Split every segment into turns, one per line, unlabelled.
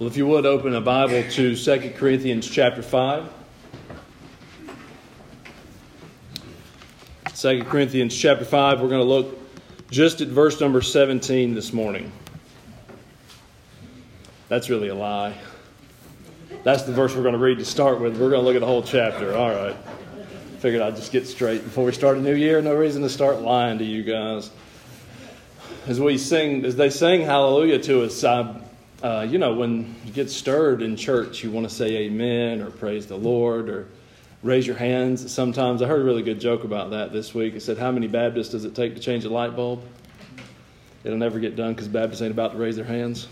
Well, if you would open a Bible to 2 Corinthians chapter 5. 2 Corinthians chapter 5, we're going to look just at verse number 17 this morning. That's really a lie. That's the verse we're going to read to start with. We're going to look at the whole chapter. All right. Figured I'd just get straight before we start a new year. No reason to start lying to you guys. As they sing hallelujah to us, when you get stirred in church, you want to say amen or praise the Lord or raise your hands. Sometimes I heard a really good joke about that this week. It said, how many Baptists does it take to change a light bulb? It'll never get done because Baptists ain't about to raise their hands.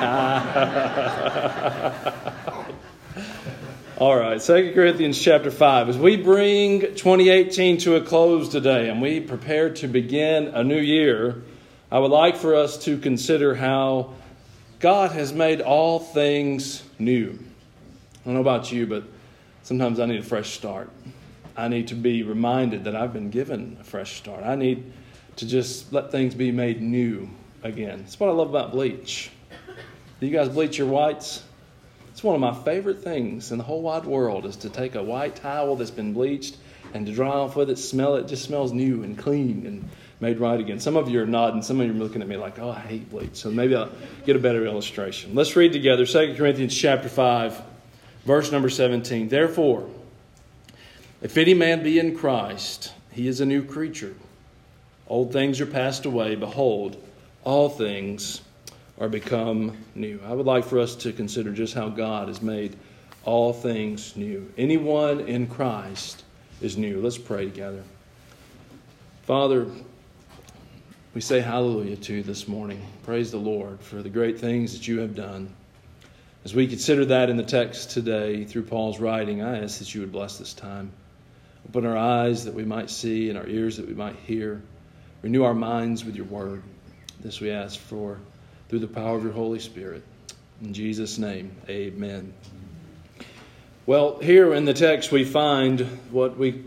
All right, 2 Corinthians chapter 5. As we bring 2018 to a close today and we prepare to begin a new year, I would like for us to consider how God has made all things new. I don't know about you, but sometimes I need a fresh start. I need to be reminded that I've been given a fresh start. I need to just let things be made new again. That's what I love about bleach. Do you guys bleach your whites? It's one of my favorite things in the whole wide world is to take a white towel that's been bleached and to dry off with it, smell it. It just smells new and clean and made right again. Some of you are nodding. Some of you are looking at me like, oh, I hate bleach. So maybe I'll get a better illustration. Let's read together 2 Corinthians chapter 5, verse number 17. Therefore, if any man be in Christ, he is a new creature. Old things are passed away. Behold, all things are become new. I would like for us to consider just how God has made all things new. Anyone in Christ is new. Let's pray together. Father, we say hallelujah to you this morning. Praise the Lord for the great things that you have done. As we consider that in the text today through Paul's writing, I ask that you would bless this time. Open our eyes that we might see and our ears that we might hear. Renew our minds with your word. This we ask for through the power of your Holy Spirit. In Jesus' name, amen. Well, here in the text we find what we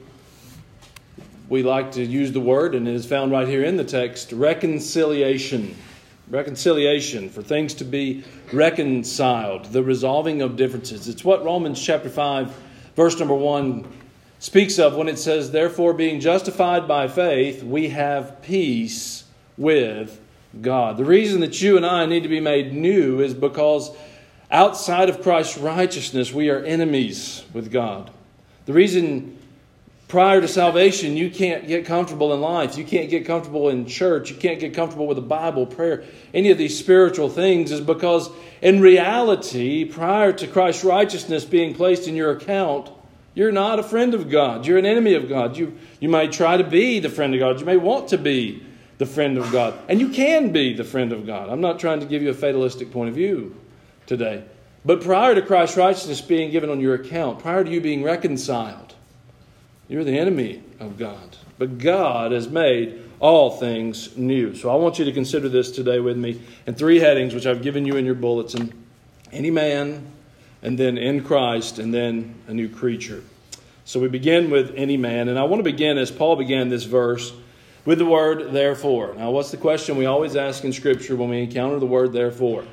like to use the word, and it is found right here in the text, reconciliation. Reconciliation, for things to be reconciled, the resolving of differences. It's what Romans chapter 5, verse number 1 speaks of when it says, therefore, being justified by faith, we have peace with God. The reason that you and I need to be made new is because outside of Christ's righteousness, we are enemies with God. The reason prior to salvation, you can't get comfortable in life. You can't get comfortable in church. You can't get comfortable with the Bible, prayer, any of these spiritual things is because in reality, prior to Christ's righteousness being placed in your account, you're not a friend of God. You're an enemy of God. You may try to be the friend of God. You may want to be the friend of God. And you can be the friend of God. I'm not trying to give you a fatalistic point of view today. But prior to Christ's righteousness being given on your account, prior to you being reconciled, you're the enemy of God. But God has made all things new. So I want you to consider this today with me in three headings, which I've given you in your bulletin. Any man, and then in Christ, and then a new creature. So we begin with any man. And I want to begin, as Paul began this verse, with the word therefore. Now, what's the question we always ask in Scripture when we encounter the word therefore?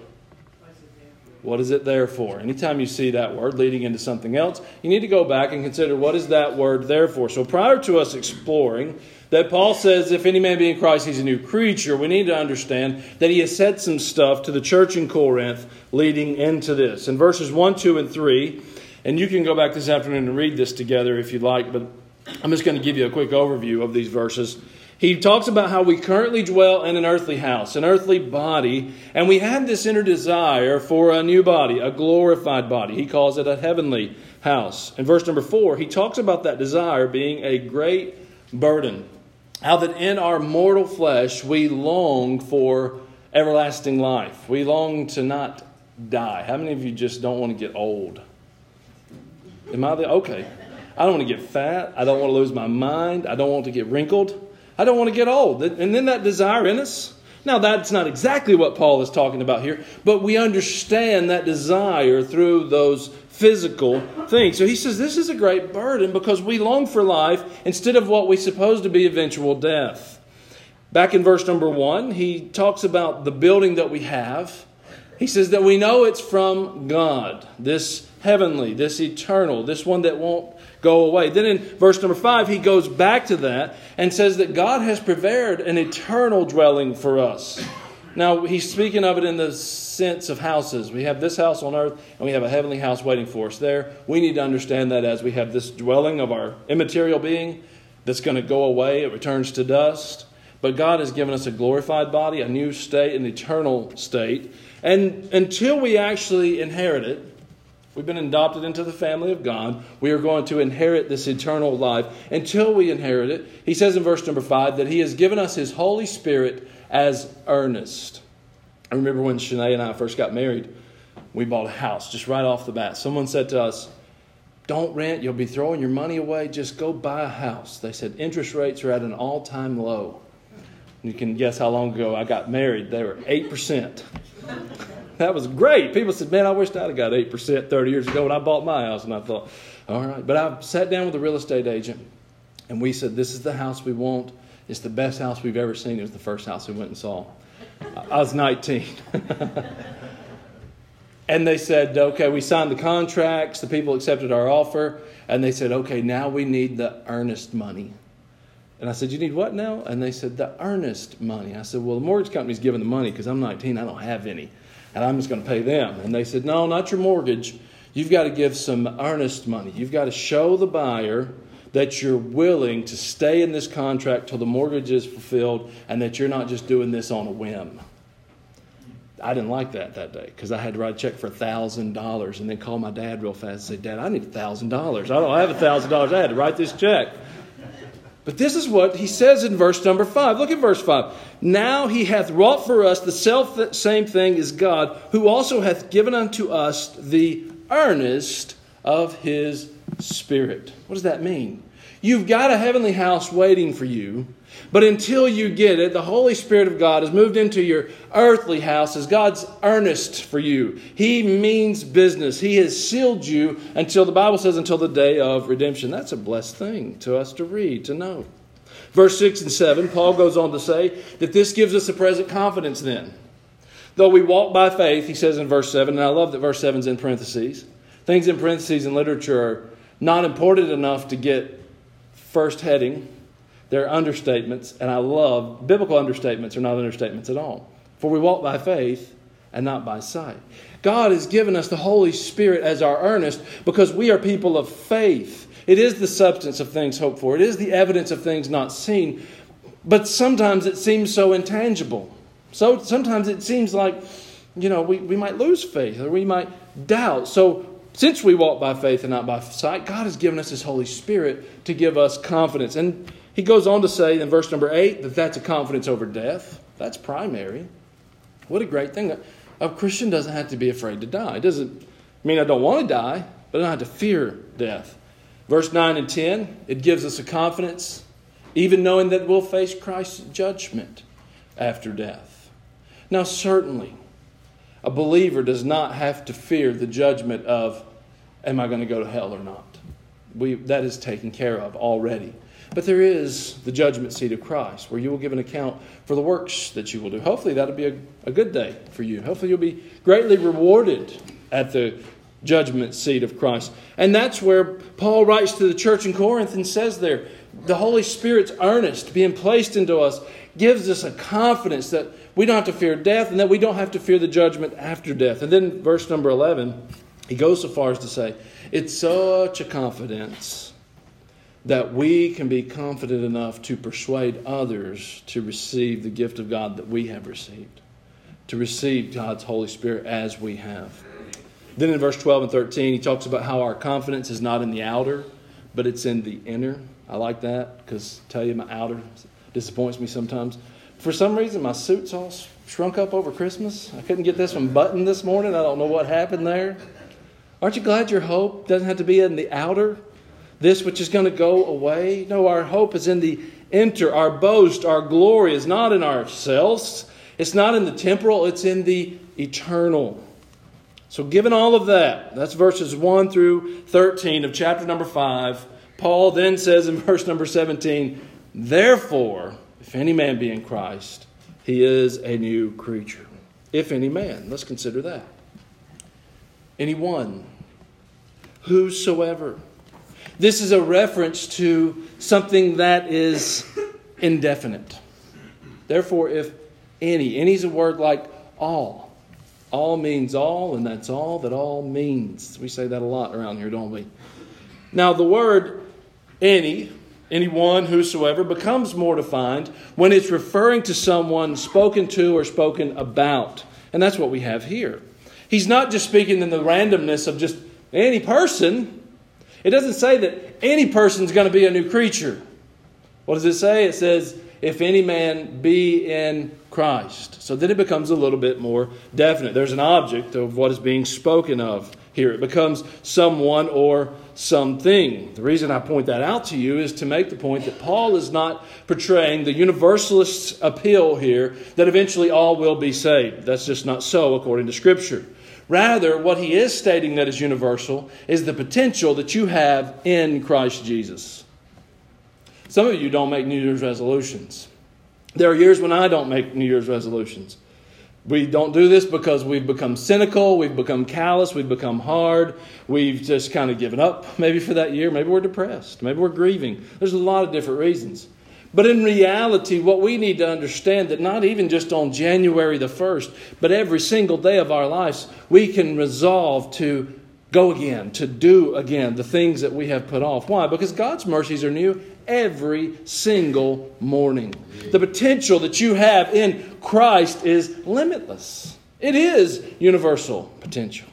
What is it there for? Anytime you see that word leading into something else, you need to go back and consider what is that word there for. So prior to us exploring that Paul says if any man be in Christ, he's a new creature, we need to understand that he has said some stuff to the church in Corinth leading into this. In verses 1, 2, and 3, and you can go back this afternoon and read this together if you'd like, but I'm just going to give you a quick overview of these verses. He talks about how we currently dwell in an earthly house, an earthly body, and we have this inner desire for a new body, a glorified body. He calls it a heavenly house. In verse number 4, he talks about that desire being a great burden. How that in our mortal flesh we long for everlasting life. We long to not die. How many of you just don't want to get old? Am I there? Okay. I don't want to get fat. I don't want to lose my mind. I don't want to get wrinkled. I don't want to get old. And then that desire in us. Now, that's not exactly what Paul is talking about here, but we understand that desire through those physical things. So he says this is a great burden because we long for life instead of what we suppose to be eventual death. Back in verse number 1, he talks about the building that we have. He says that we know it's from God, this heavenly, this eternal, this one that won't go away. Then in verse number 5, he goes back to that and says that God has prepared an eternal dwelling for us. Now, he's speaking of it in the sense of houses. We have this house on earth and we have a heavenly house waiting for us there. We need to understand that as we have this dwelling of our immaterial being that's going to go away. It returns to dust. But God has given us a glorified body, a new state, an eternal state. And until we actually inherit it, we've been adopted into the family of God. We are going to inherit this eternal life. Until we inherit it, he says in verse number 5 that he has given us his Holy Spirit as earnest. I remember when Shanae and I first got married, we bought a house just right off the bat. Someone said to us, don't rent, you'll be throwing your money away, just go buy a house. They said interest rates are at an all-time low. You can guess how long ago I got married. They were 8%. That was great. People said, man, I wish I'd have got 8% 30 years ago when I bought my house. And I thought, all right. But I sat down with a real estate agent, and we said, this is the house we want. It's the best house we've ever seen. It was the first house we went and saw. I was 19. And they said, okay, we signed the contracts. The people accepted our offer. And they said, okay, now we need the earnest money. And I said, you need what now? And they said, the earnest money. I said, well, the mortgage company's giving the money because I'm 19. I don't have any. And I'm just going to pay them. And they said, no, not your mortgage. You've got to give some earnest money. You've got to show the buyer that you're willing to stay in this contract till the mortgage is fulfilled and that you're not just doing this on a whim. I didn't like that day because I had to write a check for $1,000 and then call my dad real fast and say, Dad, I need $1,000. I don't have $1,000. I had to write this check. But this is what he says in verse number 5. Look at verse 5. Now he hath wrought for us the self same thing as God, who also hath given unto us the earnest of his Spirit. What does that mean? You've got a heavenly house waiting for you, but until you get it, the Holy Spirit of God has moved into your earthly house as God's earnest for you. He means business. He has sealed you until, the Bible says, until the day of redemption. That's a blessed thing to us to read, to know. Verse 6 and 7, Paul goes on to say that this gives us a present confidence then. Though we walk by faith, he says in verse 7, and I love that verse 7 is in parentheses. Things in parentheses in literature are not important enough to get first heading. They're understatements, and I love biblical understatements are not understatements at all. For we walk by faith and not by sight. God has given us the Holy Spirit as our earnest because we are people of faith. It is the substance of things hoped for. It is the evidence of things not seen. But sometimes it seems so intangible. So sometimes it seems like, we might lose faith or we might doubt. So since we walk by faith and not by sight, God has given us His Holy Spirit to give us confidence. And he goes on to say in verse number 8 that that's a confidence over death. That's primary. What a great thing. A Christian doesn't have to be afraid to die. It doesn't mean I don't want to die, but I don't have to fear death. Verse 9 and 10, it gives us a confidence, even knowing that we'll face Christ's judgment after death. Now, certainly, a believer does not have to fear the judgment of, am I going to go to hell or not? That is taken care of already. But there is the judgment seat of Christ, where you will give an account for the works that you will do. Hopefully that'll be a good day for you. Hopefully you'll be greatly rewarded at the judgment seat of Christ. And that's where Paul writes to the church in Corinth and says there, the Holy Spirit's earnest being placed into us gives us a confidence that we don't have to fear death and that we don't have to fear the judgment after death. And then verse number 11, he goes so far as to say, it's such a confidence that we can be confident enough to persuade others to receive the gift of God that we have received, to receive God's Holy Spirit as we have. Then in verse 12 and 13, he talks about how our confidence is not in the outer, but it's in the inner. I like that because I tell you, my outer disappoints me sometimes. For some reason, my suit's all shrunk up over Christmas. I couldn't get this one buttoned this morning. I don't know what happened there. Aren't you glad your hope doesn't have to be in the outer? This which is going to go away? No, our hope is in the inner. Our boast, our glory is not in ourselves. It's not in the temporal. It's in the eternal. So given all of that, that's verses 1 through 13 of chapter number 5. Paul then says in verse number 17, therefore, if any man be in Christ, he is a new creature. if any man. Let's consider that. Anyone. Whosoever. This is a reference to something that is indefinite. Therefore, if any is a word like all. All means all, and that's all that all means. We say that a lot around here, don't we? Now, the word anyone, whosoever, becomes more defined when it's referring to someone spoken to or spoken about. And that's what we have here. He's not just speaking in the randomness of just any person. It doesn't say that any person's going to be a new creature. What does it say? It says, if any man be in Christ. So then it becomes a little bit more definite. There's an object of what is being spoken of here. It becomes someone or something. The reason I point that out to you is to make the point that Paul is not portraying the universalist appeal here that eventually all will be saved. That's just not so according to Scripture. Rather, what he is stating that is universal is the potential that you have in Christ Jesus. Some of you don't make New Year's resolutions. There are years when I don't make New Year's resolutions. We don't do this because we've become cynical, we've become callous, we've become hard, we've just kind of given up maybe for that year. Maybe we're depressed, maybe we're grieving. There's a lot of different reasons. But in reality, what we need to understand that not even just on January the 1st, but every single day of our lives, we can resolve to go again, to do again the things that we have put off. Why? Because God's mercies are new every single morning. The potential that you have in Christ is limitless. It is universal potential.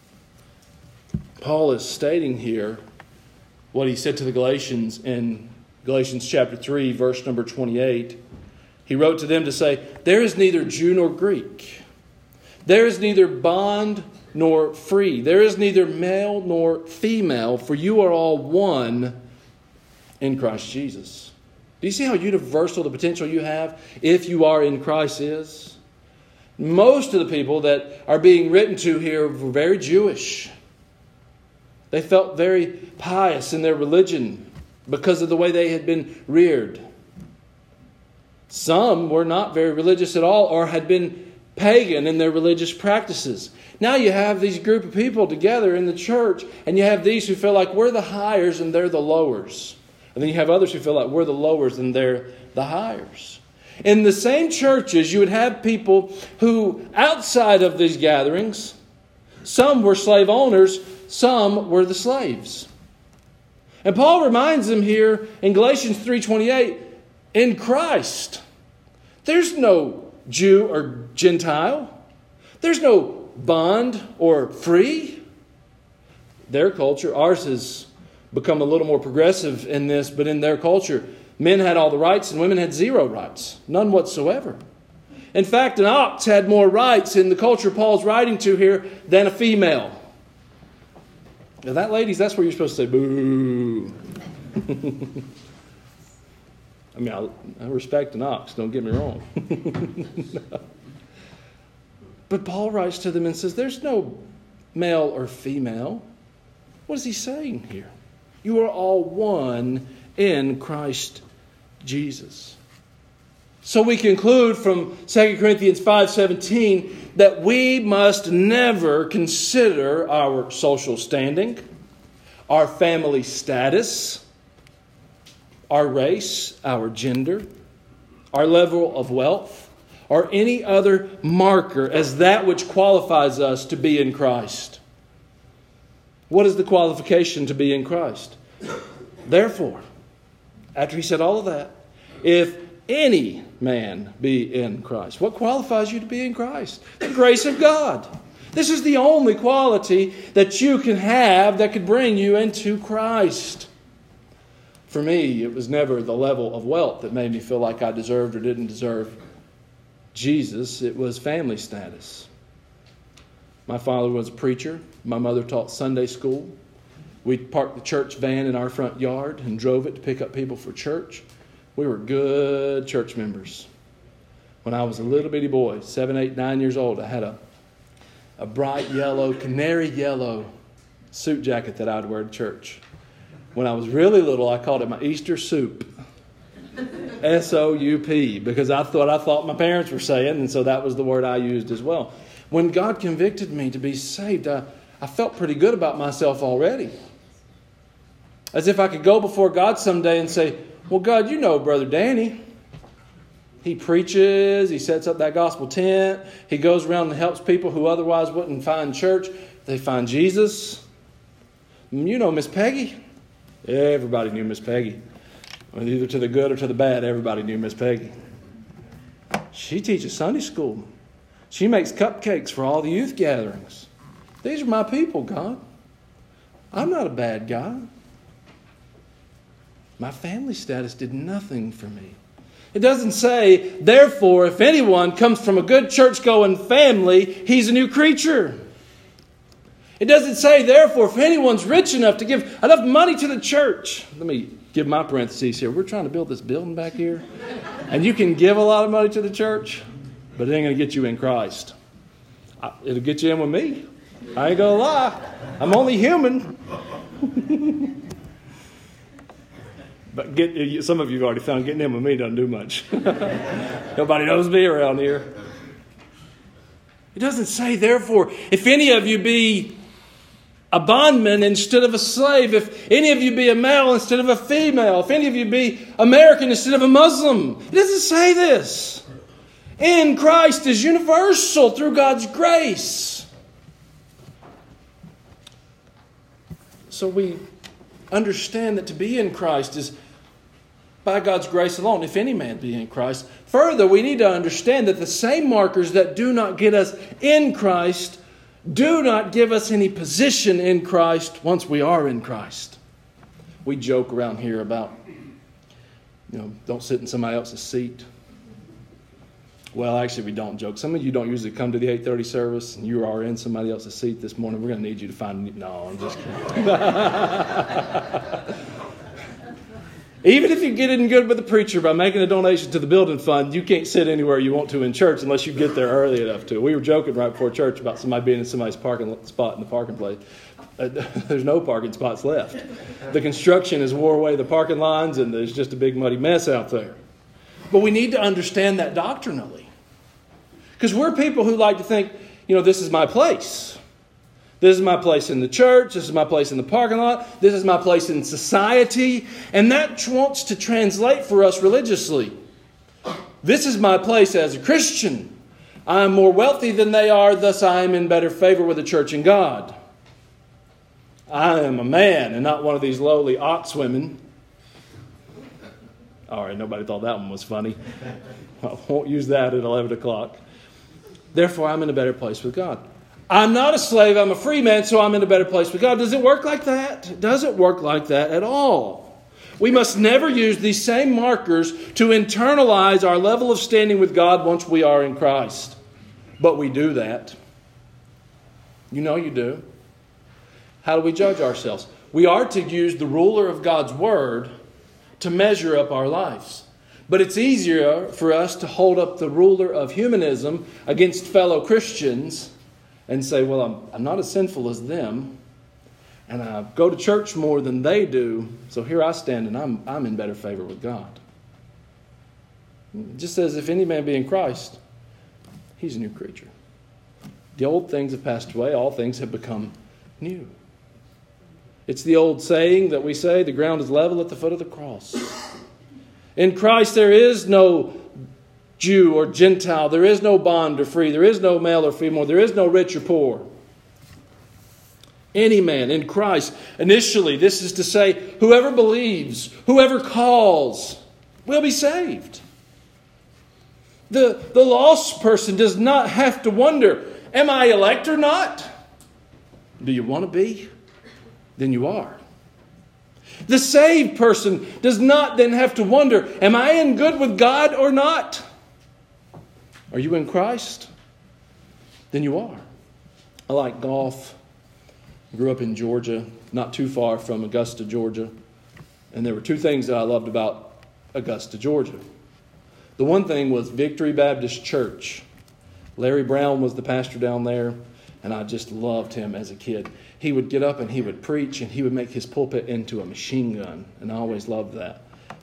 Paul is stating here what he said to the Galatians in Galatians chapter 3, verse number 28. He wrote to them to say, there is neither Jew nor Greek. There is neither bond nor free. There is neither male nor female, for you are all one in Christ Jesus. Do you see how universal the potential you have if you are in Christ is? Most of the people that are being written to here were very Jewish. They felt very pious in their religion because of the way they had been reared. Some were not very religious at all or had been pagan in their religious practices. Now you have these group of people together in the church, and you have these who feel like we're the highers and they're the lowers. And then you have others who feel like we're the lowers and they're the highers. In the same churches, you would have people who, outside of these gatherings, some were slave owners, some were the slaves. And Paul reminds them here in Galatians 3:28, in Christ, there's no Jew or Gentile. There's no bond or free. Their culture, ours has become a little more progressive in this, but in their culture, men had all the rights and women had zero rights. None whatsoever. In fact, an ox had more rights in the culture Paul's writing to here than a female. Now that, ladies, that's where you're supposed to say, boo. I mean, I respect an ox, don't get me wrong. No. But Paul writes to them and says, there's no male or female. What is he saying here? You are all one in Christ Jesus. So we conclude from 2 Corinthians 5:17 that we must never consider our social standing, our family status, our race, our gender, our level of wealth, or any other marker as that which qualifies us to be in Christ. What is the qualification to be in Christ? Therefore, after he said all of that, if any man be in Christ. What qualifies you to be in Christ? The grace of God. This is the only quality that you can have that could bring you into Christ. For me, it was never the level of wealth that made me feel like I deserved or didn't deserve Jesus. It was family status. My father was a preacher. My mother taught Sunday school. We parked the church van in our front yard and drove it to pick up people for church. We were good church members. When I was a little bitty boy, 7, 8, 9 years old, I had a bright yellow, canary yellow suit jacket that I'd wear to church. When I was really little, I called it my Easter soup. S-O-U-P, because I thought my parents were saying, and so that was the word I used as well. When God convicted me to be saved, I felt pretty good about myself already. As if I could go before God someday and say, well, God, you know Brother Danny. He preaches, he sets up that gospel tent, he goes around and helps people who otherwise wouldn't find church. They find Jesus. You know Miss Peggy. Everybody knew Miss Peggy. Either to the good or to the bad, everybody knew Miss Peggy. She teaches Sunday school. She makes cupcakes for all the youth gatherings. These are my people, God. I'm not a bad guy. My family status did nothing for me. It doesn't say, therefore, if anyone comes from a good church-going family, he's a new creature. It doesn't say, therefore, if anyone's rich enough to give enough money to the church. Let me give my parentheses here. We're trying to build this building back here. And you can give a lot of money to the church, but it ain't going to get you in Christ. It'll get you in with me. I ain't going to lie. I'm only human. But some of you have already found getting in with me doesn't do much. Nobody knows me around here. It doesn't say, therefore, if any of you be a bondman instead of a slave, if any of you be a male instead of a female, if any of you be American instead of a Muslim. It doesn't say this. In Christ is universal through God's grace. So we understand that to be in Christ is by God's grace alone, if any man be in Christ. Further, we need to understand that the same markers that do not get us in Christ do not give us any position in Christ once we are in Christ. We joke around here about, don't sit in somebody else's seat. Well, actually, we don't joke. Some of you don't usually come to the 8:30 service, and you are in somebody else's seat this morning. We're going to need you to find... No, I'm just kidding. Even if you get in good with the preacher by making a donation to the building fund, you can't sit anywhere you want to in church unless you get there early enough to. We were joking right before church about somebody being in somebody's parking spot in the parking place. There's no parking spots left. The construction has wore away the parking lines, and there's just a big muddy mess out there. But we need to understand that doctrinally. Because we're people who like to think, this is my place. This is my place in the church. This is my place in the parking lot. This is my place in society. And that wants to translate for us religiously. This is my place as a Christian. I am more wealthy than they are, thus I am in better favor with the church and God. I am a man and not one of these lowly ox women. All right, nobody thought that one was funny. I won't use that at 11 o'clock. Therefore, I'm in a better place with God. I'm not a slave, I'm a free man, so I'm in a better place with God. Does it work like that? It doesn't work like that at all. We must never use these same markers to internalize our level of standing with God once we are in Christ. But we do that. You know you do. How do we judge ourselves? We are to use the ruler of God's Word to measure up our lives. But it's easier for us to hold up the ruler of humanism against fellow Christians and say, well, I'm not as sinful as them, and I go to church more than they do, so here I stand and I'm in better favor with God. It just says, if any man be in Christ, he's a new creature. The old things have passed away, all things have become new. It's the old saying that we say, the ground is level at the foot of the cross. In Christ there is no Jew or Gentile. There is no bond or free. There is no male or female. There is no rich or poor. Any man in Christ. Initially, this is to say, whoever believes, whoever calls, will be saved. The lost person does not have to wonder, am I elect or not? Do you want to be? Then you are. The saved person does not then have to wonder, am I in good with God or not? Are you in Christ? Then you are. I like golf. I grew up in Georgia, not too far from Augusta, Georgia. And there were two things that I loved about Augusta, Georgia. The one thing was Victory Baptist Church. Larry Brown was the pastor down there, and I just loved him as a kid. He would get up and he would preach, and he would make his pulpit into a machine gun, and I always loved that.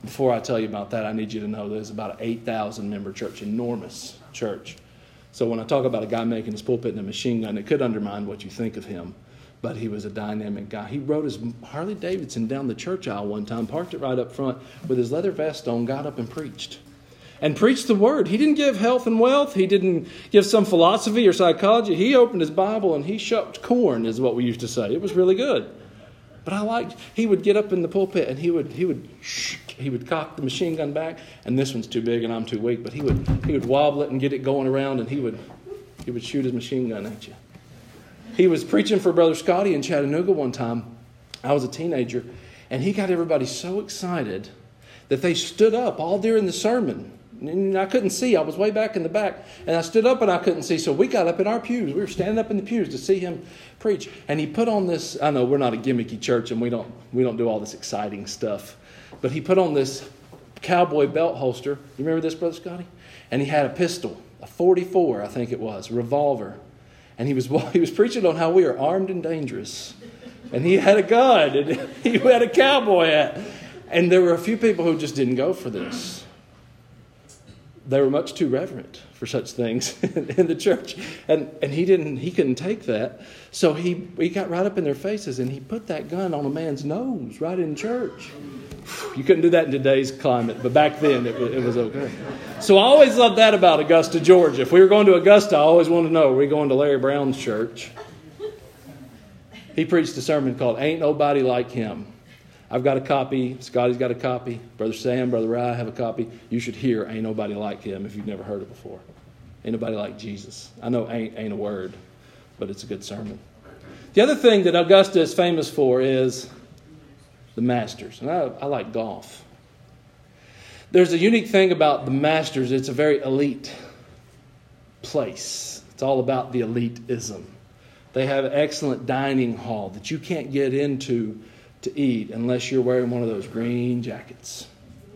Before I tell you about that, I need you to know there's about an 8,000 member church, enormous church. So when I talk about a guy making his pulpit in a machine gun, it could undermine what you think of him. But he was a dynamic guy. He rode his Harley Davidson down the church aisle one time, parked it right up front with his leather vest on, got up and preached. And preached the word. He didn't give health and wealth. He didn't give some philosophy or psychology. He opened his Bible and he shucked corn, is what we used to say. It was really good. But he would get up in the pulpit and he would cock the machine gun back, and this one's too big and I'm too weak, but he would wobble it and get it going around, and he would shoot his machine gun at you. He was preaching for Brother Scotty in Chattanooga one time. I was a teenager, and he got everybody so excited that they stood up all during the sermon. And I couldn't see. I was way back in the back. And I stood up and I couldn't see. So we got up in our pews. We were standing up in the pews to see him preach. And he put on this, I know we're not a gimmicky church and we don't do all this exciting stuff. But he put on this cowboy belt holster. You remember this, Brother Scotty? And he had a pistol, a .44, I think it was, a revolver. And he was preaching on how we are armed and dangerous. And he had a gun and he had a cowboy hat. And there were a few people who just didn't go for this. They were much too reverent for such things in the church. And he couldn't take that. So he got right up in their faces and he put that gun on a man's nose right in church. You couldn't do that in today's climate, but back then it was okay. So I always loved that about Augusta, Georgia. If we were going to Augusta, I always wanted to know, are we going to Larry Brown's church? He preached a sermon called Ain't Nobody Like Him. I've got a copy. Scotty's got a copy. Brother Sam, Brother Rye have a copy. You should hear Ain't Nobody Like Him if you've never heard it before. Ain't nobody like Jesus. I know ain't a word, but it's a good sermon. The other thing that Augusta is famous for is the Masters. And I like golf. There's a unique thing about the Masters. It's a very elite place. It's all about the elitism. They have an excellent dining hall that you can't get into to eat unless you're wearing one of those green jackets.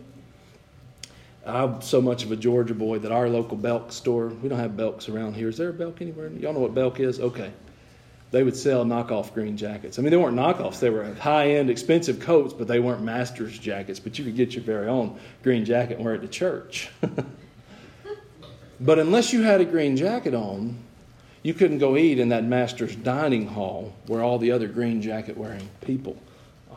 I'm so much of a Georgia boy that our local Belk store, we don't have Belks around here. Is there a Belk anywhere? Y'all know what Belk is? Okay. They would sell knockoff green jackets. I mean, they weren't knockoffs. They were high-end, expensive coats, but they weren't Masters jackets. But you could get your very own green jacket and wear it to church. But unless you had a green jacket on, you couldn't go eat in that Masters dining hall where all the other green jacket-wearing people are.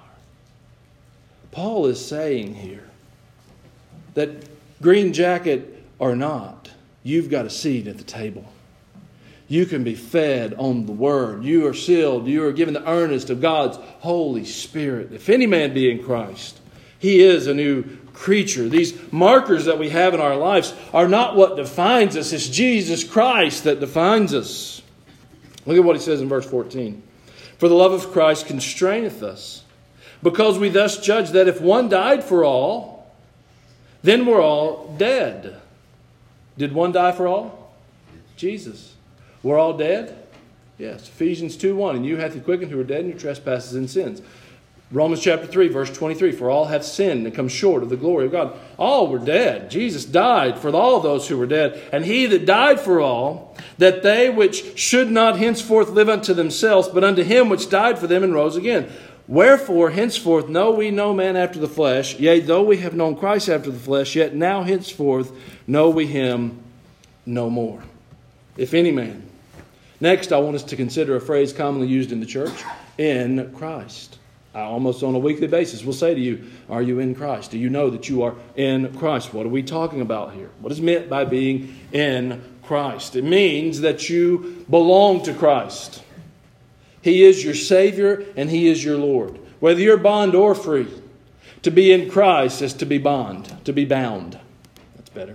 Paul is saying here that green jacket or not, you've got a seat at the table. You can be fed on the Word. You are sealed. You are given the earnest of God's Holy Spirit. If any man be in Christ, he is a new creature. These markers that we have in our lives are not what defines us. It's Jesus Christ that defines us. Look at what he says in verse 14. For the love of Christ constraineth us, because we thus judge that if one died for all, then we're all dead. Did one die for all? Jesus. We're all dead? Yes. Ephesians 2:1. And you hath he quickened who are dead in your trespasses and sins. Romans chapter 3, verse 23. For all have sinned and come short of the glory of God. All were dead. Jesus died for all those who were dead. And he that died for all, that they which should not henceforth live unto themselves, but unto him which died for them and rose again. Wherefore, henceforth know we no man after the flesh. Yea, though we have known Christ after the flesh, yet now henceforth know we him no more. If any man. Next, I want us to consider a phrase commonly used in the church, in Christ. Almost on a weekly basis, we'll say to you, are you in Christ? Do you know that you are in Christ? What are we talking about here? What is meant by being in Christ? It means that you belong to Christ. He is your Savior and He is your Lord. Whether you're bond or free, to be in Christ is to be bound. That's better.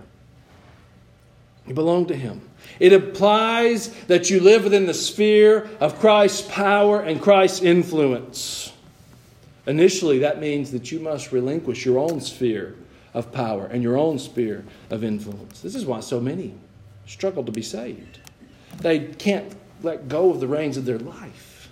You belong to Him. It implies that you live within the sphere of Christ's power and Christ's influence. Initially, that means that you must relinquish your own sphere of power and your own sphere of influence. This is why so many struggle to be saved. They can't let go of the reins of their life.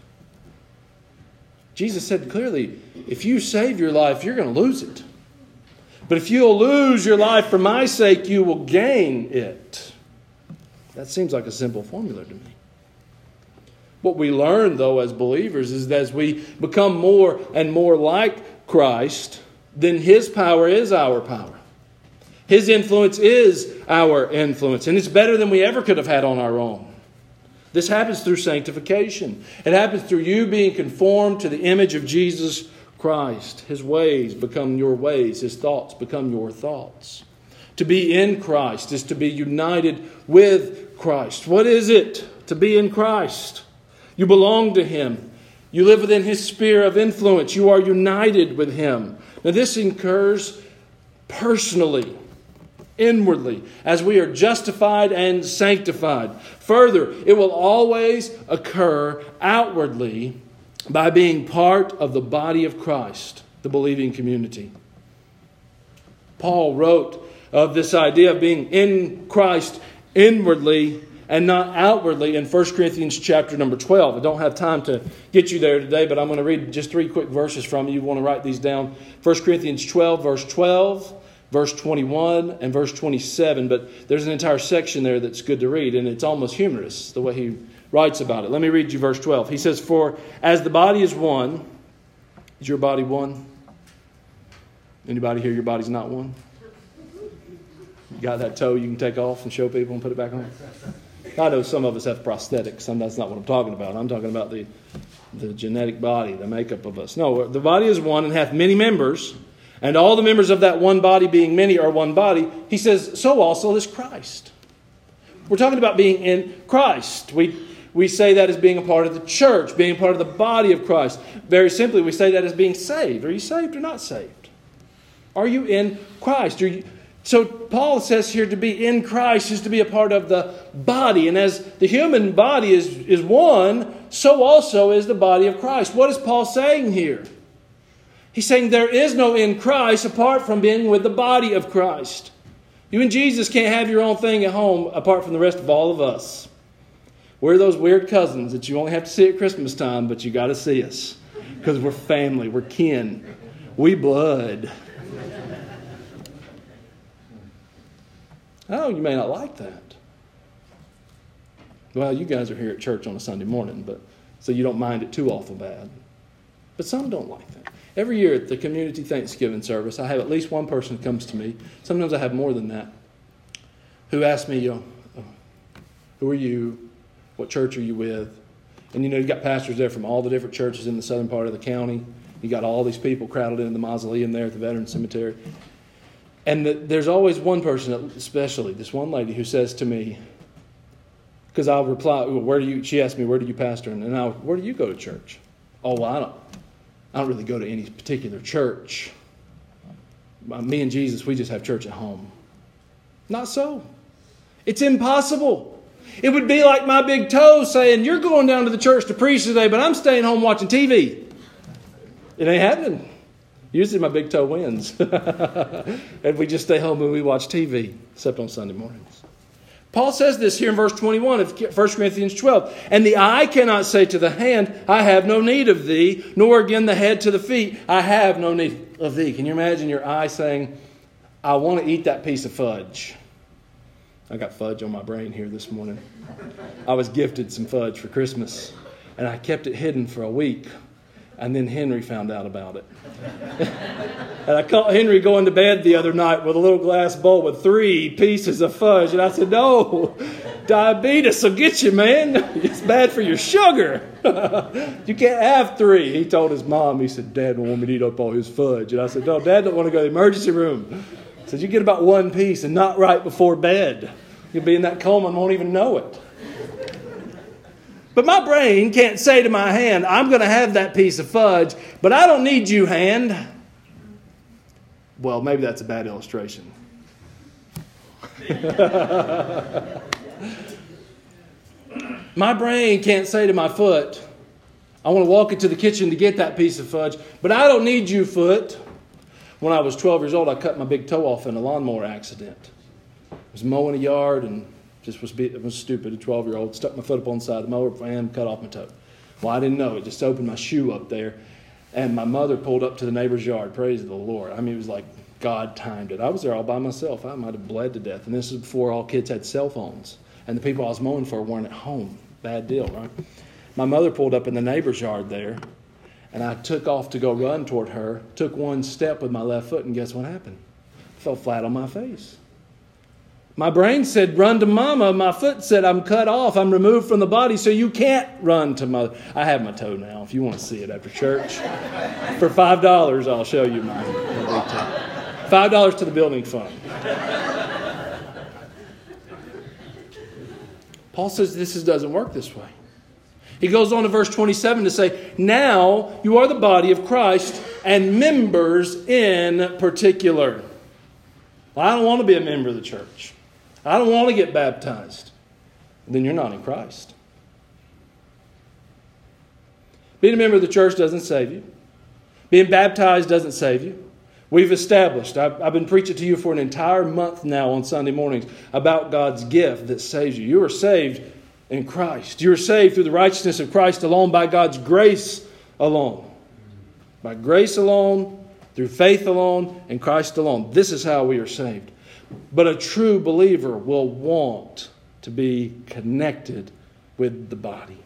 Jesus said clearly, if you save your life, you're going to lose it. But if you'll lose your life for my sake, you will gain it. That seems like a simple formula to me. What we learn, though, as believers is that as we become more and more like Christ, then His power is our power. His influence is our influence. And it's better than we ever could have had on our own. This happens through sanctification. It happens through you being conformed to the image of Jesus Christ. His ways become your ways. His thoughts become your thoughts. To be in Christ is to be united with Christ. What is it to be in Christ? You belong to Him. You live within His sphere of influence. You are united with Him. Now this occurs personally, inwardly, as we are justified and sanctified. Further, it will always occur outwardly by being part of the body of Christ, the believing community. Paul wrote of this idea of being in Christ inwardly and not outwardly in 1 Corinthians chapter number 12. I don't have time to get you there today, but I'm going to read just 3 quick verses from you. You want to write these down. 1 Corinthians 12, verse 12, verse 21, and verse 27. But there's an entire section there that's good to read, and it's almost humorous the way he writes about it. Let me read you verse 12. He says, "For as the body is one," is your body one? Anybody here, your body's not one? You got that toe you can take off and show people and put it back on? I know some of us have prosthetics. That's not what I'm talking about. I'm talking about the genetic body, the makeup of us. No, the body is one and hath many members, and all the members of that one body being many are one body. He says, so also is Christ. We're talking about being in Christ. We say that as being a part of the church, being a part of the body of Christ. Very simply, we say that as being saved. Are you saved or not saved? Are you in Christ? So Paul says here to be in Christ is to be a part of the body. And as the human body is one, so also is the body of Christ. What is Paul saying here? He's saying there is no in Christ apart from being with the body of Christ. You and Jesus can't have your own thing at home apart from the rest of all of us. We're those weird cousins that you only have to see at Christmas time, but you got to see us. Because we're family, we're kin, we blood. Oh, you may not like that. Well, you guys are here at church on a Sunday morning, but so you don't mind it too awful bad. But some don't like that. Every year at the community Thanksgiving service, I have at least one person who comes to me. Sometimes I have more than that. Who asks me, who are you? What church are you with? And you've got pastors there from all the different churches in the southern part of the county. You got all these people crowded into the mausoleum there at the Veterans Cemetery. And there's always one person, especially this one lady, who says to me, because I'll reply, she asked me, where do you pastor? And where do you go to church? Oh, well, I don't really go to any particular church. Me and Jesus, we just have church at home. Not so. It's impossible. It would be like my big toe saying, you're going down to the church to preach today, but I'm staying home watching TV. It ain't happening. Usually my big toe wins. And we just stay home and we watch TV, except on Sunday mornings. Paul says this here in verse 21 of 1 Corinthians 12. And the eye cannot say to the hand, I have no need of thee, nor again the head to the feet, I have no need of thee. Can you imagine your eye saying, I want to eat that piece of fudge? I got fudge on my brain here this morning. I was gifted some fudge for Christmas, and I kept it hidden for a week. And then Henry found out about it. And I caught Henry going to bed the other night with a little glass bowl with 3 pieces of fudge. And I said, no, diabetes will get you, man. It's bad for your sugar. You can't have 3. He told his mom, he said, Dad won't want me to eat up all his fudge. And I said, no, Dad don't want to go to the emergency room. He said, you get about 1 piece and not right before bed. You'll be in that coma and won't even know it. But my brain can't say to my hand, I'm going to have that piece of fudge, but I don't need you, hand. Well, maybe that's a bad illustration. My brain can't say to my foot, I want to walk into the kitchen to get that piece of fudge, but I don't need you, foot. When I was 12 years old, I cut my big toe off in a lawnmower accident. I was mowing a yard and it was stupid. A 12-year-old stuck my foot up on the side of the mower and cut off my toe. Well, I didn't know. It just opened my shoe up there. And my mother pulled up to the neighbor's yard. Praise the Lord. I mean, it was like God timed it. I was there all by myself. I might have bled to death. And this is before all kids had cell phones. And the people I was mowing for weren't at home. Bad deal, right? My mother pulled up in the neighbor's yard there. And I took off to go run toward her, took one step with my left foot, and guess what happened? I fell flat on my face. My brain said, run to Mama. My foot said, I'm cut off. I'm removed from the body, so you can't run to Mother. I have my toe now, if you want to see it after church. For $5, I'll show you mine. $5 to the building fund. Paul says this doesn't work this way. He goes on to verse 27 to say, now you are the body of Christ and members in particular. Well, I don't want to be a member of the church. I don't want to get baptized. Then you're not in Christ. Being a member of the church doesn't save you. Being baptized doesn't save you. We've established, I've been preaching to you for an entire month now on Sunday mornings about God's gift that saves you. You are saved in Christ. You are saved through the righteousness of Christ alone, by God's grace alone. By grace alone, through faith alone, in Christ alone. This is how we are saved. But a true believer will want to be connected with the body.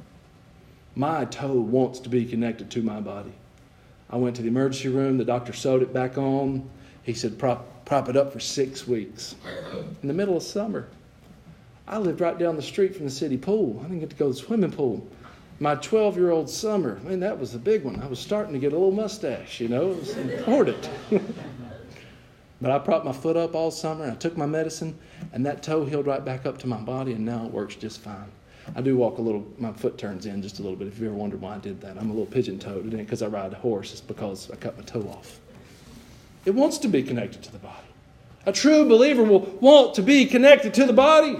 My toe wants to be connected to my body. I went to the emergency room. The doctor sewed it back on. He said, prop it up for 6 weeks. In the middle of summer. I lived right down the street from the city pool. I didn't get to go to the swimming pool. My 12-year-old summer, man, that was the big one. I was starting to get a little mustache, It was important. But I propped my foot up all summer, and I took my medicine, and that toe healed right back up to my body, and now it works just fine. I do walk a little, my foot turns in just a little bit. If you ever wondered why I did that, I'm a little pigeon-toed. It ain't because I ride a horse. It's because I cut my toe off. It wants to be connected to the body. A true believer will want to be connected to the body.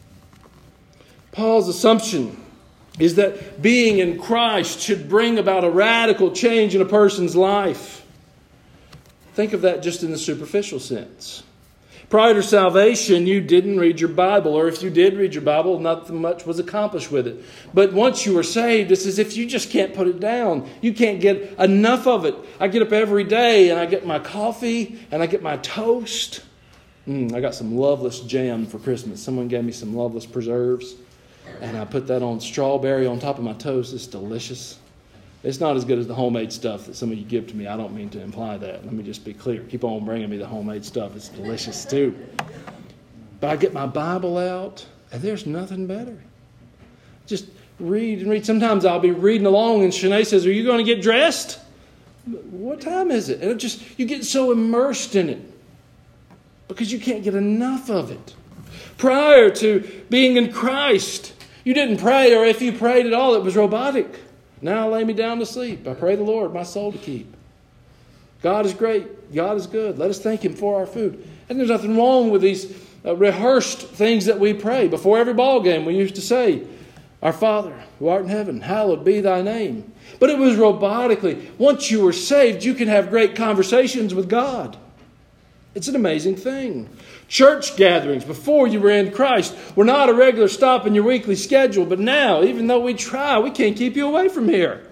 Paul's assumption is that being in Christ should bring about a radical change in a person's life. Think of that just in the superficial sense. Prior to salvation, you didn't read your Bible, or if you did read your Bible, nothing much was accomplished with it. But once you were saved, it's as if you just can't put it down. You can't get enough of it. I get up every day and I get my coffee and I get my toast. I got some Loveless jam for Christmas. Someone gave me some Loveless preserves, and I put that on strawberry on top of my toast. It's delicious. It's not as good as the homemade stuff that some of you give to me. I don't mean to imply that. Let me just be clear. Keep on bringing me the homemade stuff. It's delicious too. But I get my Bible out, and there's nothing better. Just read and read. Sometimes I'll be reading along, and Shanae says, are you going to get dressed? What time is it? And you get so immersed in it because you can't get enough of it. Prior to being in Christ, you didn't pray, or if you prayed at all, it was robotic. Now I lay me down to sleep. I pray the Lord my soul to keep. God is great. God is good. Let us thank Him for our food. And there's nothing wrong with these rehearsed things that we pray. Before every ball game, we used to say, Our Father, who art in heaven, hallowed be thy name. But it was robotically. Once you were saved, you can have great conversations with God. It's an amazing thing. Church gatherings before you were in Christ were not a regular stop in your weekly schedule. But now, even though we try, we can't keep you away from here.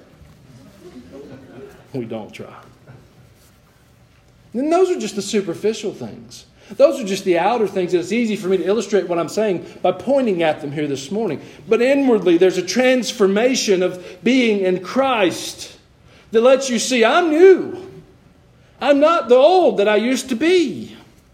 We don't try. And those are just the superficial things. Those are just the outer things. And it's easy for me to illustrate what I'm saying by pointing at them here this morning. But inwardly, there's a transformation of being in Christ that lets you see, I'm new. I'm not the old that I used to be.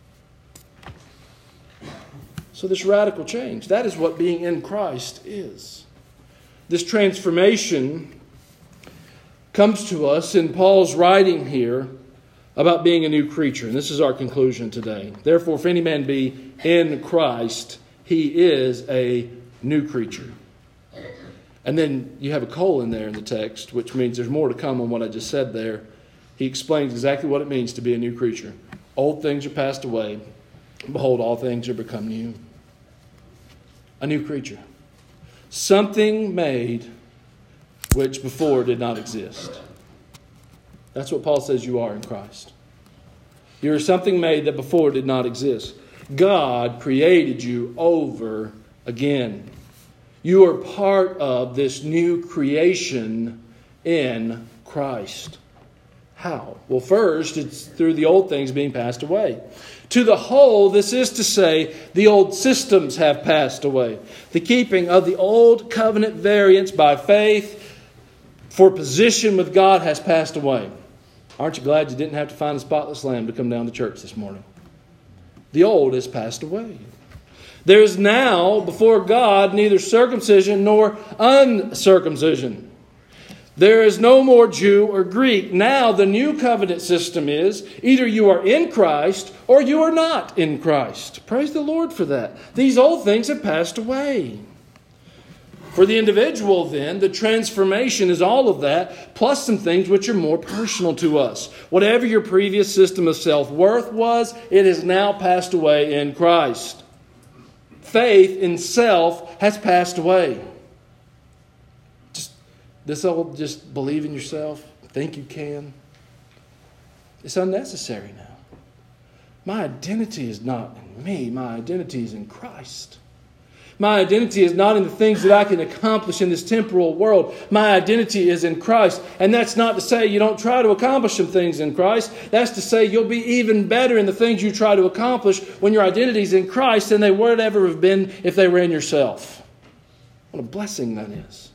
So this radical change, that is what being in Christ is. This transformation comes to us in Paul's writing here about being a new creature. And this is our conclusion today. Therefore, if any man be in Christ, he is a new creature. And then you have a colon there in the text, which means there's more to come on what I just said there. He explains exactly what it means to be a new creature. Old things are passed away. Behold, all things are become new. A new creature. Something made which before did not exist. That's what Paul says you are in Christ. You're something made that before did not exist. God created you over again. You are part of this new creation in Christ. How? Well, first, it's through the old things being passed away. To the whole, this is to say, the old systems have passed away. The keeping of the old covenant variants by faith for position with God has passed away. Aren't you glad you didn't have to find a spotless lamb to come down to church this morning? The old has passed away. There is now before God neither circumcision nor uncircumcision. There is no more Jew or Greek. Now the new covenant system is either you are in Christ or you are not in Christ. Praise the Lord for that. These old things have passed away. For the individual then, the transformation is all of that, plus some things which are more personal to us. Whatever your previous system of self-worth was, it has now passed away in Christ. Faith in self has passed away. Just believe in yourself, think you can. It's unnecessary now. My identity is not in me. My identity is in Christ. My identity is not in the things that I can accomplish in this temporal world. My identity is in Christ. And that's not to say you don't try to accomplish some things in Christ. That's to say you'll be even better in the things you try to accomplish when your identity is in Christ than they would ever have been if they were in yourself. What a blessing that is.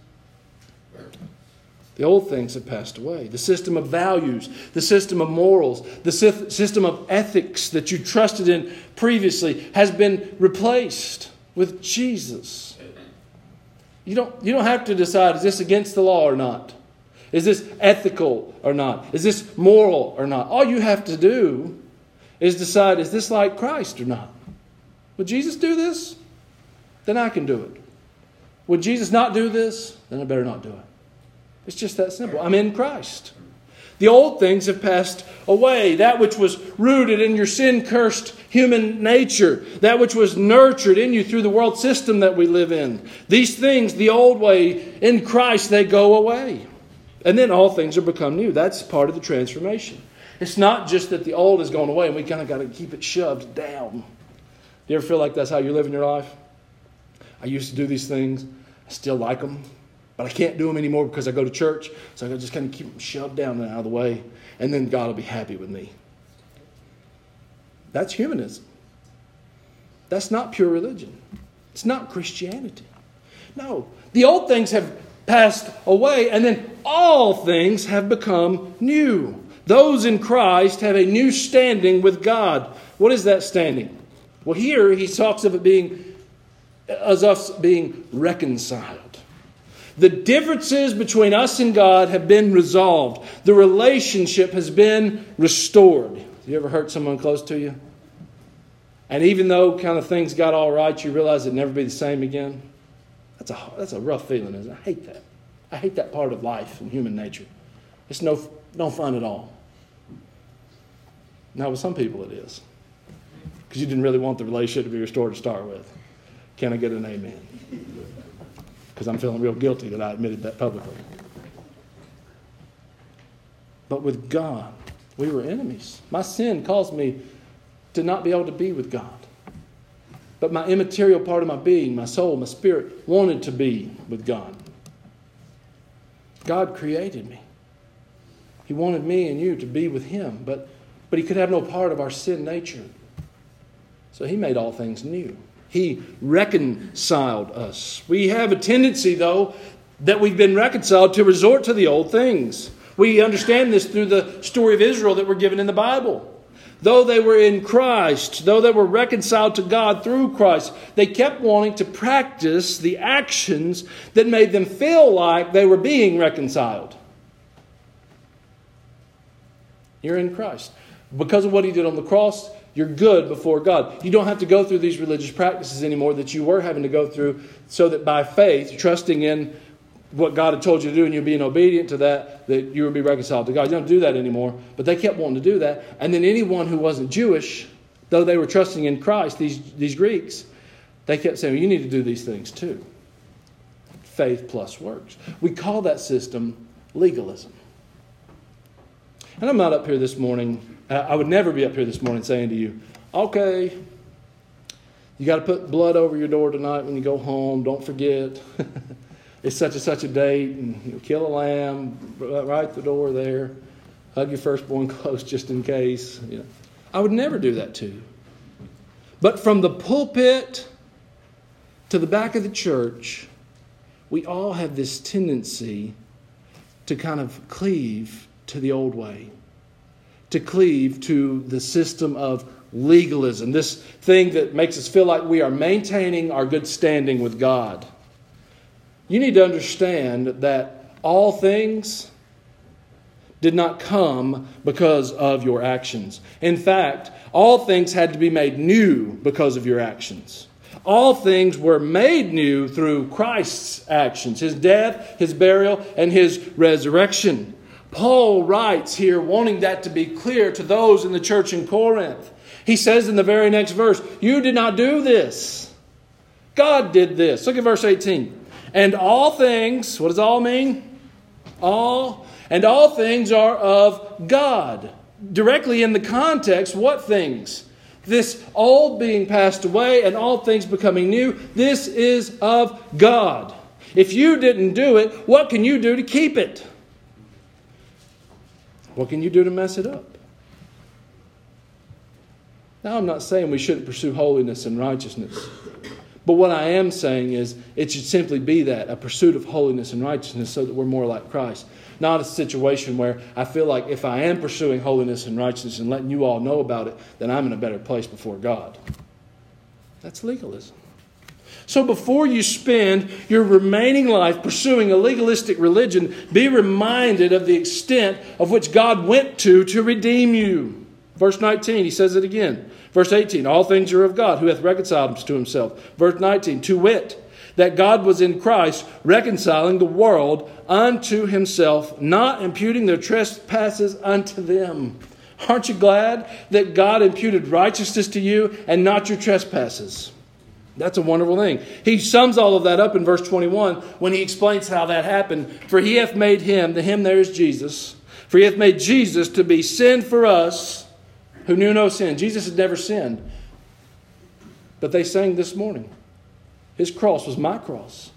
The old things have passed away. The system of values, the system of morals, the system of ethics that you trusted in previously has been replaced with Jesus. You don't have to decide, is this against the law or not? Is this ethical or not? Is this moral or not? All you have to do is decide, is this like Christ or not? Would Jesus do this? Then I can do it. Would Jesus not do this? Then I better not do it. It's just that simple. I'm in Christ. The old things have passed away. That which was rooted in your sin-cursed human nature. That which was nurtured in you through the world system that we live in. These things, the old way, in Christ, they go away. And then all things are become new. That's part of the transformation. It's not just that the old has gone away and we kind of got to keep it shoved down. Do you ever feel like that's how you live in your life? I used to do these things. I still like them. But I can't do them anymore because I go to church. So I just kind of keep them shoved down and out of the way. And then God will be happy with me. That's humanism. That's not pure religion. It's not Christianity. No. The old things have passed away. And then all things have become new. Those in Christ have a new standing with God. What is that standing? Well, here he talks of it being as us being reconciled. The differences between us and God have been resolved. The relationship has been restored. You ever hurt someone close to you? And even though kind of things got all right, you realize it'd never be the same again? That's a rough feeling, isn't it? I hate that. I hate that part of life and human nature. It's no fun at all. Now, with some people it is. Because you didn't really want the relationship to be restored to start with. Can I get an amen? Because I'm feeling real guilty that I admitted that publicly. But with God, we were enemies. My sin caused me to not be able to be with God. But my immaterial part of my being, my soul, my spirit, wanted to be with God. God created me. He wanted me and you to be with Him. But He could have no part of our sin nature. So He made all things new. He reconciled us. We have a tendency, though, that we've been reconciled to resort to the old things. We understand this through the story of Israel that we're given in the Bible. Though they were in Christ, though they were reconciled to God through Christ, they kept wanting to practice the actions that made them feel like they were being reconciled. You're in Christ. Because of what He did on the cross, you're good before God. You don't have to go through these religious practices anymore that you were having to go through, so that by faith, trusting in what God had told you to do and you being obedient to that you would be reconciled to God. You don't do that anymore. But they kept wanting to do that. And then anyone who wasn't Jewish, though they were trusting in Christ, these Greeks, they kept saying, well, you need to do these things too. Faith plus works. We call that system legalism. And I'm not up here this morning. I would never be up here this morning saying to you, okay, you got to put blood over your door tonight when you go home. Don't forget. It's such and such a date. And kill a lamb. Right at the door there. Hug your firstborn close just in case. I would never do that to you. But from the pulpit to the back of the church, we all have this tendency to kind of cleave to the old way, to cleave to the system of legalism, this thing that makes us feel like we are maintaining our good standing with God. You need to understand that all things did not come because of your actions. In fact, all things had to be made new because of your actions. All things were made new through Christ's actions, His death, His burial, and His resurrection. Paul writes here wanting that to be clear to those in the church in Corinth. He says in the very next verse, you did not do this. God did this. Look at verse 18. And all things, what does all mean? All. And all things are of God. Directly in the context, what things? This old being passed away and all things becoming new. This is of God. If you didn't do it, what can you do to keep it? What can you do to mess it up? Now, I'm not saying we shouldn't pursue holiness and righteousness. But what I am saying is it should simply be that, a pursuit of holiness and righteousness so that we're more like Christ. Not a situation where I feel like if I am pursuing holiness and righteousness and letting you all know about it, then I'm in a better place before God. That's legalism. So before you spend your remaining life pursuing a legalistic religion, be reminded of the extent of which God went to redeem you. Verse 19, he says it again. Verse 18, all things are of God, who hath reconciled us to Himself. Verse 19, to wit, that God was in Christ reconciling the world unto Himself, not imputing their trespasses unto them. Aren't you glad that God imputed righteousness to you and not your trespasses? That's a wonderful thing. He sums all of that up in verse 21 when he explains how that happened. For He hath made Him, the Him there is Jesus, for He hath made Jesus to be sin for us who knew no sin. Jesus had never sinned. But they sang this morning, His cross was my cross.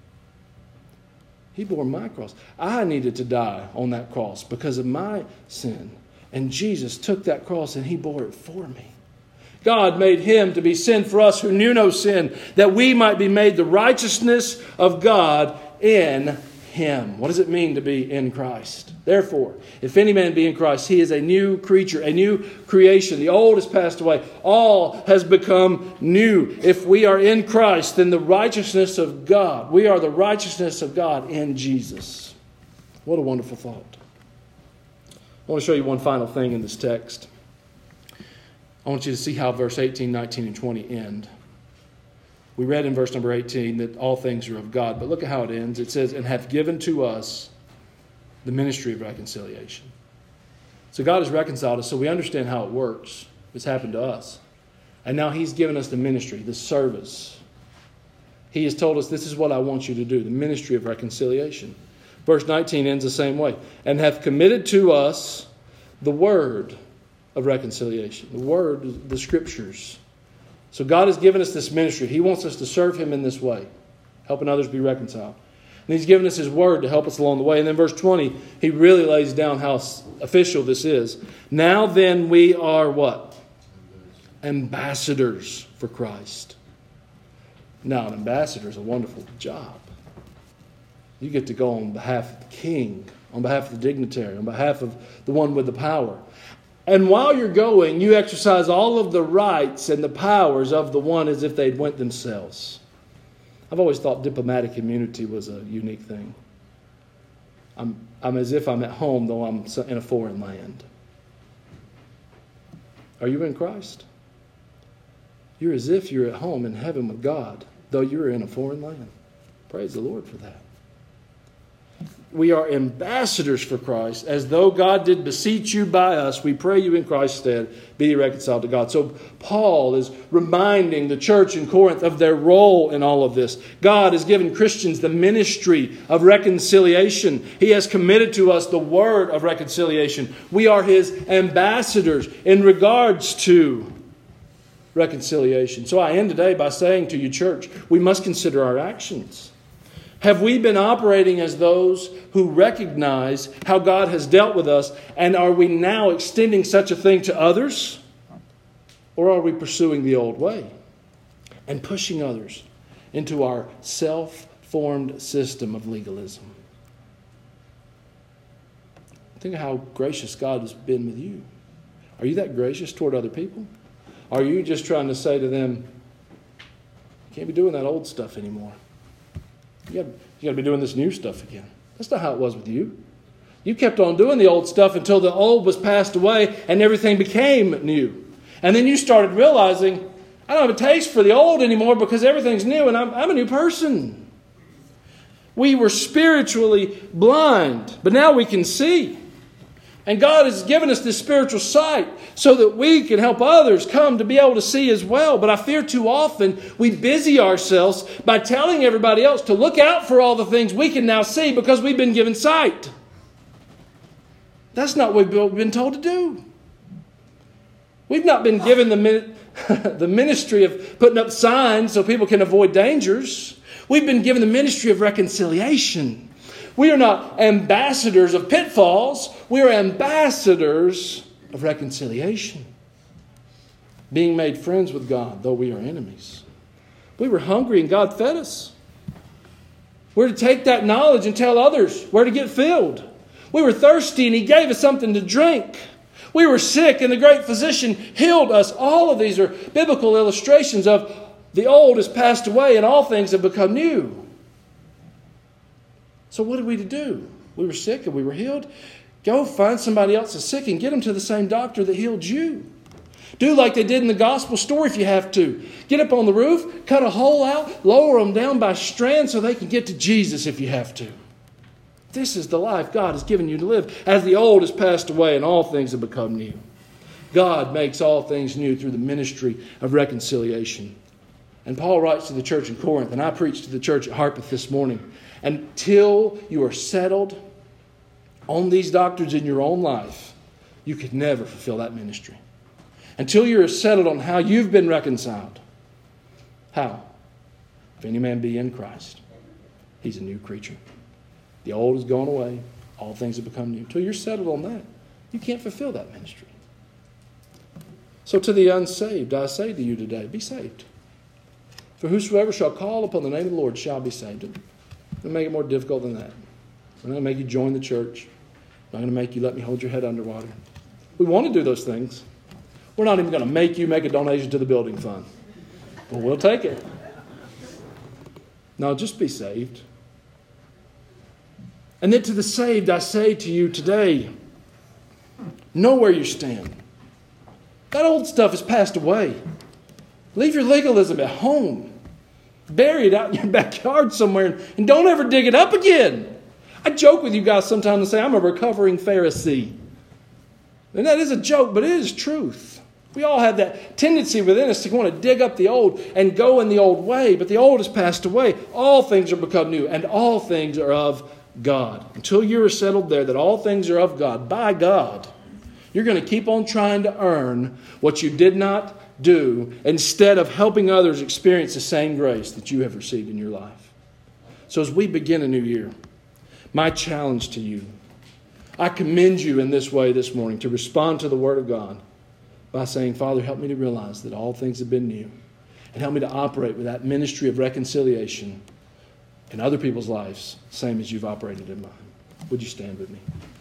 He bore my cross. I needed to die on that cross because of my sin. And Jesus took that cross and He bore it for me. God made Him to be sin for us who knew no sin, that we might be made the righteousness of God in Him. What does it mean to be in Christ? Therefore, if any man be in Christ, he is a new creature, a new creation. The old has passed away. All has become new. If we are in Christ, then the righteousness of God, we are the righteousness of God in Jesus. What a wonderful thought. I want to show you one final thing in this text. I want you to see how verse 18, 19, and 20 end. We read in verse number 18 that all things are of God, but look at how it ends. It says, and hath given to us the ministry of reconciliation. So God has reconciled us, so we understand how it works. It's happened to us. And now He's given us the ministry, the service. He has told us, this is what I want you to do, the ministry of reconciliation. Verse 19 ends the same way. And hath committed to us the word of reconciliation. The word, the scriptures. So God has given us this ministry. He wants us to serve Him in this way, helping others be reconciled. And He's given us His word to help us along the way. And then verse 20, He really lays down how official this is. Now then we are what? Ambassadors for Christ. Now an ambassador is a wonderful job. You get to go on behalf of the king, on behalf of the dignitary, on behalf of the one with the power. And while you're going, you exercise all of the rights and the powers of the one as if they'd went themselves. I've always thought diplomatic immunity was a unique thing. I'm as if I'm at home, though I'm in a foreign land. Are you in Christ? You're as if you're at home in heaven with God, though you're in a foreign land. Praise the Lord for that. We are ambassadors for Christ, as though God did beseech you by us. We pray you in Christ's stead, be reconciled to God. So Paul is reminding the church in Corinth of their role in all of this. God has given Christians the ministry of reconciliation. He has committed to us the word of reconciliation. We are His ambassadors in regards to reconciliation. So I end today by saying to you, church, we must consider our actions. Have we been operating as those who recognize how God has dealt with us, and are we now extending such a thing to others? Or are we pursuing the old way and pushing others into our self-formed system of legalism? Think of how gracious God has been with you. Are you that gracious toward other people? Are you just trying to say to them, you can't be doing that old stuff anymore. You got to be doing this new stuff again. That's not how it was with you. You kept on doing the old stuff until the old was passed away and everything became new. And then you started realizing, I don't have a taste for the old anymore because everything's new and I'm a new person. We were spiritually blind, but now we can see. And God has given us this spiritual sight so that we can help others come to be able to see as well. But I fear too often we busy ourselves by telling everybody else to look out for all the things we can now see because we've been given sight. That's not what we've been told to do. We've not been given the ministry of putting up signs so people can avoid dangers. We've been given the ministry of reconciliation. We are not ambassadors of pitfalls. We are ambassadors of reconciliation. Being made friends with God, though we are enemies. We were hungry and God fed us. We're to take that knowledge and tell others where to get filled. We were thirsty and He gave us something to drink. We were sick and the great physician healed us. All of these are biblical illustrations of the old has passed away and all things have become new. So what are we to do? We were sick and we were healed. Go find somebody else that's sick and get them to the same doctor that healed you. Do like they did in the gospel story if you have to. Get up on the roof, cut a hole out, lower them down by strands so they can get to Jesus if you have to. This is the life God has given you to live. As the old has passed away and all things have become new. God makes all things new through the ministry of reconciliation. And Paul writes to the church in Corinth, and I preached to the church at Harpeth this morning. Until you are settled on these doctrines in your own life, you could never fulfill that ministry. Until you're settled on how you've been reconciled. How? If any man be in Christ, he's a new creature. The old is gone away. All things have become new. Until you're settled on that, you can't fulfill that ministry. So to the unsaved, I say to you today, be saved. For whosoever shall call upon the name of the Lord shall be saved. I'm going to make it more difficult than that. I'm not going to make you join the church. I'm not going to make you let me hold your head underwater. We want to do those things. We're not even going to make you make a donation to the building fund. But we'll take it. No, just be saved. And then to the saved, I say to you today, know where you stand. That old stuff has passed away. Leave your legalism at home. Bury it out in your backyard somewhere and don't ever dig it up again. I joke with you guys sometimes and say I'm a recovering Pharisee. And that is a joke, but it is truth. We all have that tendency within us to want to dig up the old and go in the old way. But the old has passed away. All things are become new and all things are of God. Until you are settled there that all things are of God, by God, you're going to keep on trying to earn what you did not do instead of helping others experience the same grace that you have received in your life. So as we begin a new year, my challenge to you, I commend you in this way this morning to respond to the Word of God by saying, Father, help me to realize that all things have been new and help me to operate with that ministry of reconciliation in other people's lives, same as you've operated in mine. Would you stand with me?